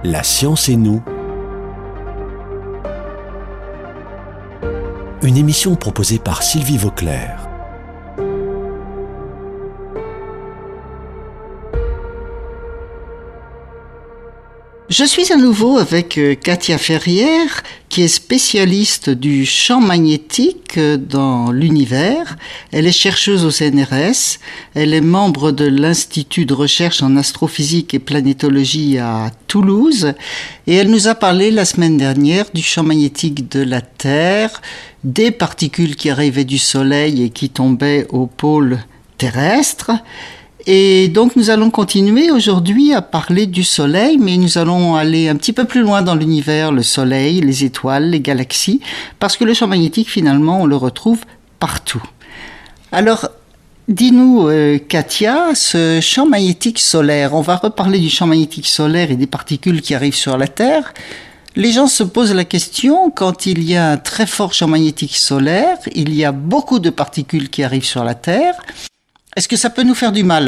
La science et nous. Une émission proposée par Sylvie Vauclair. Je suis à nouveau avec Katia Ferrière, qui est spécialiste du champ magnétique dans l'univers. Elle est chercheuse au CNRS, elle est membre de l'Institut de recherche en astrophysique et planétologie à Toulouse, et elle nous a parlé la semaine dernière du champ magnétique de la Terre, des particules qui arrivaient du Soleil et qui tombaient au pôle terrestre. Et donc nous allons continuer aujourd'hui à parler du Soleil, mais nous allons aller un petit peu plus loin dans l'univers, le Soleil, les étoiles, les galaxies, parce que le champ magnétique, finalement, on le retrouve partout. Alors, dis-nous, Katia, ce champ magnétique solaire, on va reparler du champ magnétique solaire et des particules qui arrivent sur la Terre. Les gens se posent la question, quand il y a un très fort champ magnétique solaire, il y a beaucoup de particules qui arrivent sur la Terre. Est-ce que ça peut nous faire du mal ?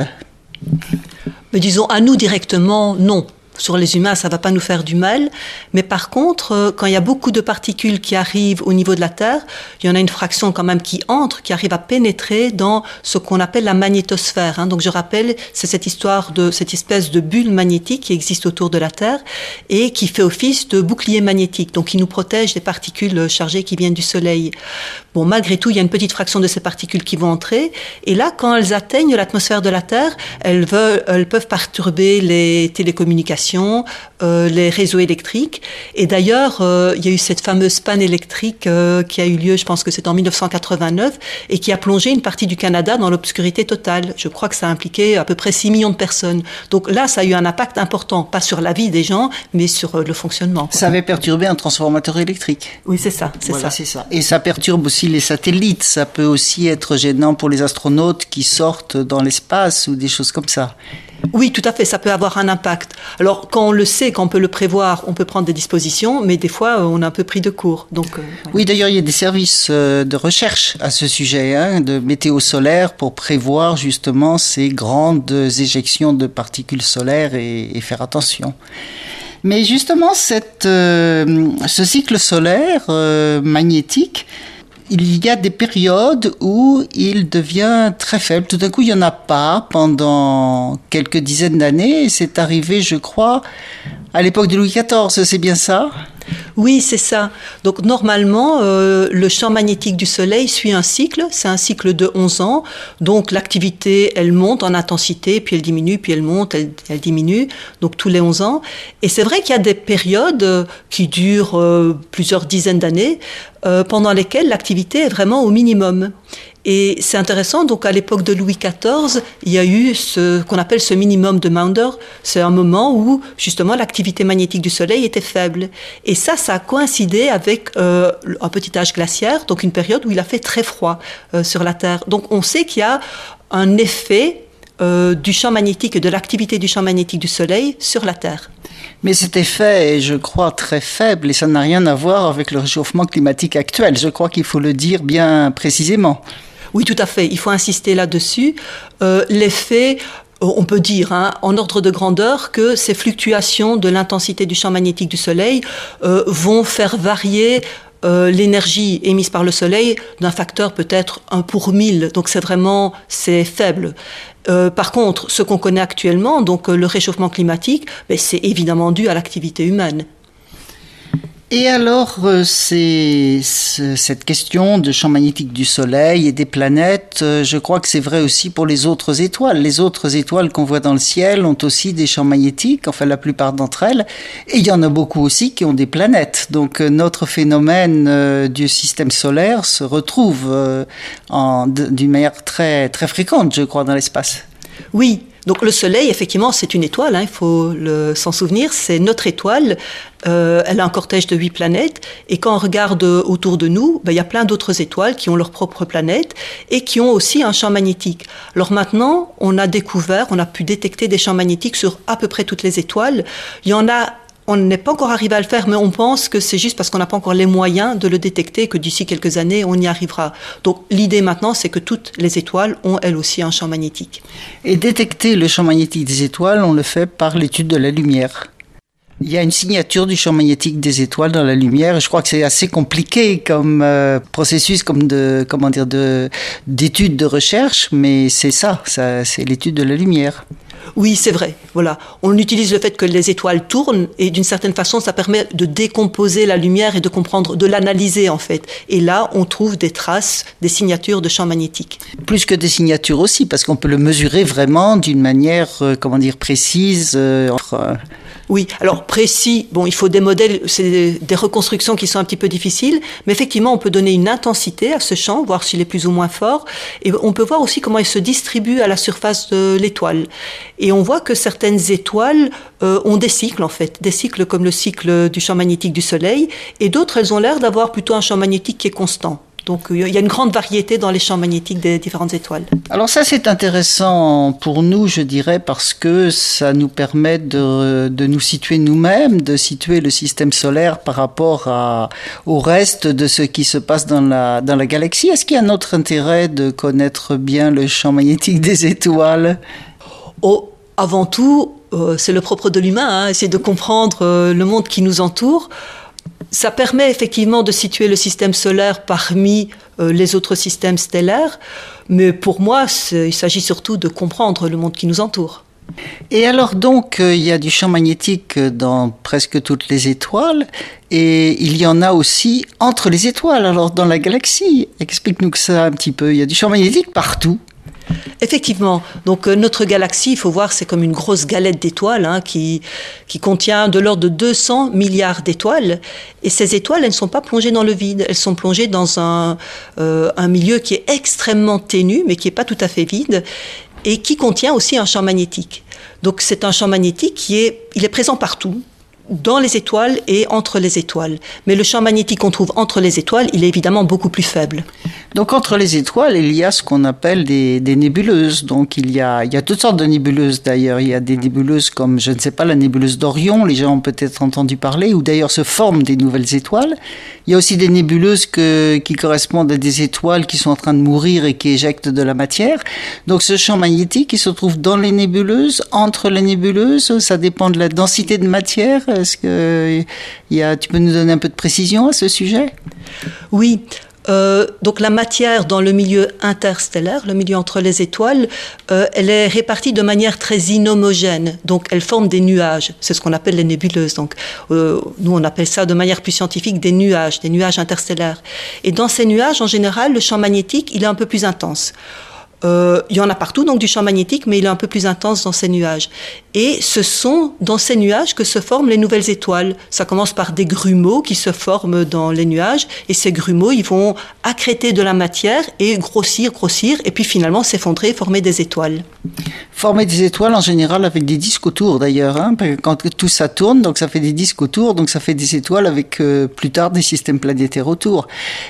Mais disons, à nous directement, non. Sur les humains, ça ne va pas nous faire du mal. Mais par contre, quand il y a beaucoup de particules qui arrivent au niveau de la Terre, il y en a une fraction quand même qui entre, qui arrive à pénétrer dans ce qu'on appelle la magnétosphère. Donc je rappelle, c'est cette espèce de bulle magnétique qui existe autour de la Terre et qui fait office de bouclier magnétique, donc qui nous protège des particules chargées qui viennent du Soleil. Bon, malgré tout, il y a une petite fraction de ces particules qui vont entrer. Et là, quand elles atteignent l'atmosphère de la Terre, elles peuvent perturber les télécommunications, les réseaux électriques. Et d'ailleurs, il y a eu cette fameuse panne électrique qui a eu lieu, je pense que c'est en 1989, et qui a plongé une partie du Canada dans l'obscurité totale. Je crois que ça a impliqué à peu près 6 millions de personnes. Donc là, ça a eu un impact important, pas sur la vie des gens, mais sur le fonctionnement. Ça avait perturbé un transformateur électrique. Oui, c'est ça. C'est ça. Et ça perturbe aussi les satellites. Ça peut aussi être gênant pour les astronautes qui sortent dans l'espace ou des choses comme ça. Oui, tout à fait, ça peut avoir un impact. Alors, quand on le sait, quand on peut le prévoir, on peut prendre des dispositions, mais des fois, on est un peu pris de court. Donc, oui, d'ailleurs, il y a des services de recherche à ce sujet, de météo solaire, pour prévoir justement ces grandes éjections de particules solaires et faire attention. Mais justement, ce cycle solaire magnétique, il y a des périodes où il devient très faible. Tout d'un coup, il n'y en a pas pendant quelques dizaines d'années. C'est arrivé, je crois, à l'époque de Louis XIV, c'est bien ça ? Oui, c'est ça. Donc normalement, le champ magnétique du Soleil suit un cycle. C'est un cycle de 11 ans. Donc l'activité, elle monte en intensité, puis elle diminue, puis elle monte, elle diminue. Donc tous les 11 ans. Et c'est vrai qu'il y a des périodes qui durent plusieurs dizaines d'années, pendant lesquelles l'activité est vraiment au minimum. Et c'est intéressant, donc à l'époque de Louis XIV, il y a eu ce qu'on appelle ce minimum de Maunder. C'est un moment où, justement, l'activité magnétique du Soleil était faible. Et ça a coïncidé avec un petit âge glaciaire, donc une période où il a fait très froid sur la Terre. Donc on sait qu'il y a un effet du champ magnétique et de l'activité du champ magnétique du Soleil sur la Terre. Mais cet effet est, je crois, très faible et ça n'a rien à voir avec le réchauffement climatique actuel. Je crois qu'il faut le dire bien précisément. Oui, tout à fait. Il faut insister là-dessus. L'effet, on peut dire, en ordre de grandeur, que ces fluctuations de l'intensité du champ magnétique du Soleil vont faire varier l'énergie émise par le Soleil d'un facteur peut-être 1 pour 1000. Donc c'est faible. Par contre, ce qu'on connaît actuellement, donc le réchauffement climatique, c'est évidemment dû à l'activité humaine. Et alors, cette question de champ magnétique du Soleil et des planètes, je crois que c'est vrai aussi pour les autres étoiles. Les autres étoiles qu'on voit dans le ciel ont aussi des champs magnétiques, enfin la plupart d'entre elles. Et il y en a beaucoup aussi qui ont des planètes. Donc notre phénomène du système solaire se retrouve d'une manière très, très fréquente, je crois, dans l'espace. Oui. Donc le Soleil, effectivement, c'est une étoile, il faut s'en souvenir, c'est notre étoile, elle a un cortège de 8 planètes, et quand on regarde autour de nous, il y a plein d'autres étoiles qui ont leur propre planète et qui ont aussi un champ magnétique. Alors maintenant, on a pu détecter des champs magnétiques sur à peu près toutes les étoiles. Il y en a On n'est pas encore arrivé à le faire, mais on pense que c'est juste parce qu'on n'a pas encore les moyens de le détecter, que d'ici quelques années, on y arrivera. Donc l'idée maintenant, c'est que toutes les étoiles ont elles aussi un champ magnétique. Et détecter le champ magnétique des étoiles, on le fait par l'étude de la lumière. Il y a une signature du champ magnétique des étoiles dans la lumière. Je crois que c'est assez compliqué comme processus, d'étude de recherche, mais c'est c'est l'étude de la lumière. Oui, c'est vrai. Voilà. On utilise le fait que les étoiles tournent et d'une certaine façon, ça permet de décomposer la lumière et de comprendre, de l'analyser en fait. Et là, on trouve des traces, des signatures de champs magnétiques. Plus que des signatures aussi, parce qu'on peut le mesurer vraiment d'une manière, précise. Oui, alors précis, bon, il faut des modèles, c'est des reconstructions qui sont un petit peu difficiles, mais effectivement, on peut donner une intensité à ce champ, voir s'il est plus ou moins fort, et on peut voir aussi comment il se distribue à la surface de l'étoile. Et on voit que certaines étoiles ont des cycles, en fait, des cycles comme le cycle du champ magnétique du Soleil, et d'autres, elles ont l'air d'avoir plutôt un champ magnétique qui est constant. Donc il y a une grande variété dans les champs magnétiques des différentes étoiles. Alors ça c'est intéressant pour nous, je dirais, parce que ça nous permet de nous situer nous-mêmes, de situer le système solaire par rapport au reste de ce qui se passe dans la galaxie. Est-ce qu'il y a un autre intérêt de connaître bien le champ magnétique des étoiles ? Avant tout, c'est le propre de l'humain, c'est de comprendre le monde qui nous entoure. Ça permet effectivement de situer le système solaire parmi les autres systèmes stellaires, mais pour moi, il s'agit surtout de comprendre le monde qui nous entoure. Et alors donc, il y a du champ magnétique dans presque toutes les étoiles, et il y en a aussi entre les étoiles, alors dans la galaxie. Explique-nous ça un petit peu, il y a du champ magnétique partout. Effectivement, donc notre galaxie, il faut voir, c'est comme une grosse galette d'étoiles qui contient de l'ordre de 200 milliards d'étoiles. Et ces étoiles, elles ne sont pas plongées dans le vide, elles sont plongées dans un milieu qui est extrêmement ténu, mais qui n'est pas tout à fait vide, et qui contient aussi un champ magnétique. Donc c'est un champ magnétique il est présent partout, dans les étoiles et entre les étoiles. Mais le champ magnétique qu'on trouve entre les étoiles, il est évidemment beaucoup plus faible. Donc entre les étoiles, il y a ce qu'on appelle des nébuleuses. Donc il y a toutes sortes de nébuleuses d'ailleurs. Il y a des nébuleuses comme, je ne sais pas, la nébuleuse d'Orion, les gens ont peut-être entendu parler, où d'ailleurs se forment des nouvelles étoiles. Il y a aussi des nébuleuses qui correspondent à des étoiles qui sont en train de mourir et qui éjectent de la matière. Donc ce champ magnétique, il se trouve dans les nébuleuses, entre les nébuleuses, ça dépend de la densité de matière. Est-ce que tu peux nous donner un peu de précision à ce sujet ? Oui. Donc la matière dans le milieu interstellaire, le milieu entre les étoiles, elle est répartie de manière très inhomogène. Donc elle forme des nuages. C'est ce qu'on appelle les nébuleuses. Donc nous on appelle ça de manière plus scientifique des nuages interstellaires. Et dans ces nuages, en général, le champ magnétique, il est un peu plus intense. Il y en a partout donc du champ magnétique, mais il est un peu plus intense dans ces nuages. Et ce sont dans ces nuages que se forment les nouvelles étoiles. Ça commence par des grumeaux qui se forment dans les nuages, et ces grumeaux, ils vont accréter de la matière et grossir, et puis finalement s'effondrer, former des étoiles. Former des étoiles en général avec des disques autour d'ailleurs, parce que quand tout ça tourne, donc ça fait des disques autour, donc ça fait des étoiles avec plus tard des systèmes planétaires autour.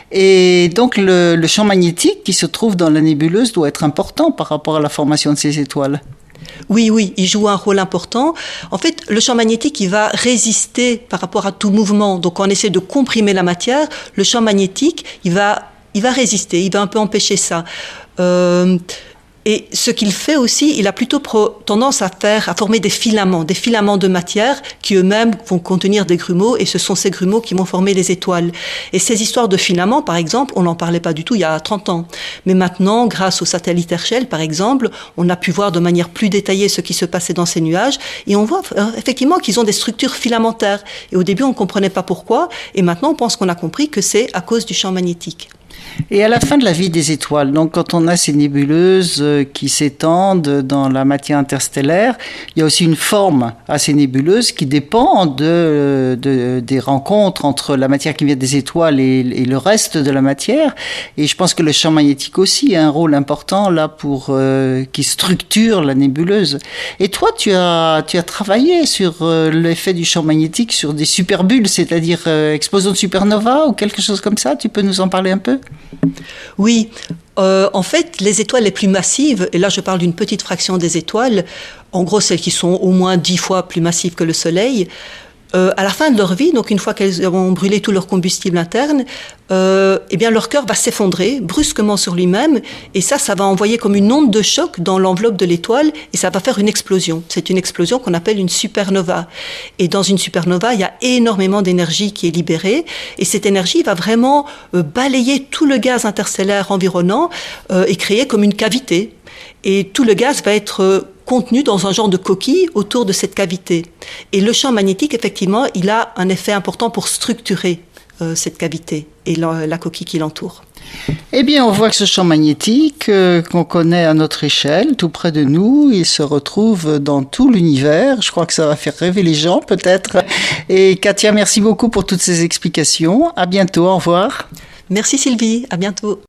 Et donc le champ magnétique qui se trouve dans la nébuleuse doit être important par rapport à la formation de ces étoiles. Oui, il joue un rôle important. En fait, le champ magnétique, il va résister par rapport à tout mouvement. Donc, quand on essaie de comprimer la matière, le champ magnétique, il va résister, il va un peu empêcher ça. Et ce qu'il fait aussi, il a plutôt tendance à former des filaments de matière qui eux-mêmes vont contenir des grumeaux, et ce sont ces grumeaux qui vont former les étoiles. Et ces histoires de filaments, par exemple, on n'en parlait pas du tout il y a 30 ans. Mais maintenant, grâce au satellite Herschel, par exemple, on a pu voir de manière plus détaillée ce qui se passait dans ces nuages, et on voit effectivement qu'ils ont des structures filamentaires. Et au début, on ne comprenait pas pourquoi, et maintenant, on pense qu'on a compris que c'est à cause du champ magnétique. Et à la fin de la vie des étoiles, donc quand on a ces nébuleuses qui s'étendent dans la matière interstellaire, il y a aussi une forme à ces nébuleuses qui dépend des rencontres entre la matière qui vient des étoiles et le reste de la matière. Et je pense que le champ magnétique aussi a un rôle important là qui structure la nébuleuse. Et toi, tu as travaillé sur l'effet du champ magnétique sur des superbulles, c'est-à-dire explosion de supernova ou quelque chose comme ça. Tu peux nous en parler un peu ? Oui, en fait, les étoiles les plus massives, et là je parle d'une petite fraction des étoiles, en gros celles qui sont au moins 10 fois plus massives que le Soleil, À la fin de leur vie, donc une fois qu'elles ont brûlé tout leur combustible interne, eh bien leur cœur va s'effondrer brusquement sur lui-même, et ça va envoyer comme une onde de choc dans l'enveloppe de l'étoile, et ça va faire une explosion. C'est une explosion qu'on appelle une supernova. Et dans une supernova, il y a énormément d'énergie qui est libérée, et cette énergie va vraiment balayer tout le gaz interstellaire environnant et créer comme une cavité. Et tout le gaz va être contenu dans un genre de coquille autour de cette cavité. Et le champ magnétique, effectivement, il a un effet important pour structurer cette cavité et la coquille qui l'entoure. Eh bien, on voit que ce champ magnétique qu'on connaît à notre échelle, tout près de nous, il se retrouve dans tout l'univers. Je crois que ça va faire rêver les gens, peut-être. Et Katia, merci beaucoup pour toutes ces explications. À bientôt, au revoir. Merci Sylvie, à bientôt.